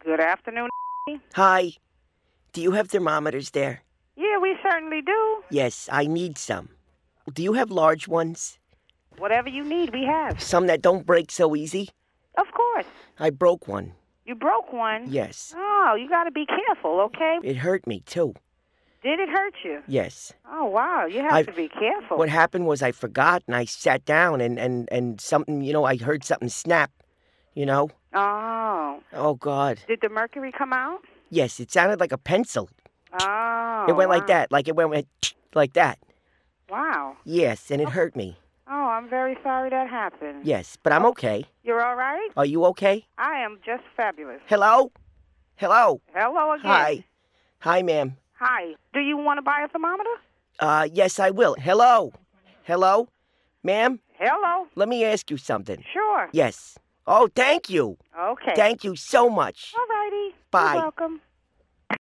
Good afternoon. Hi. Do you have thermometers there? Yeah, we certainly do. Yes, I need some. Do you have large ones? Whatever you need, we have. Some that don't break so easy? Of course. I broke one. You broke one? Yes. Oh, you got to be careful, okay? It hurt me, too. Did it hurt you? Yes. Oh, wow. You have to be careful. What happened was I forgot and I sat down and something, I heard something snap, Oh. Oh, God. Did the mercury come out? Yes, it sounded like a pencil. Oh. It went like that, like it went like that. Wow. Yes, and it hurt me. Oh, I'm very sorry that happened. Yes, but I'm okay. You're all right? Are you okay? I am just fabulous. Hello? Hello? Hello again. Hi. Hi, ma'am. Hi. Do you want to buy a thermometer? Yes, I will. Hello? Hello? Ma'am, Hello. let me ask you something. Sure. Yes. Oh, thank you. Okay. Thank you so much. All righty. Bye. You're welcome.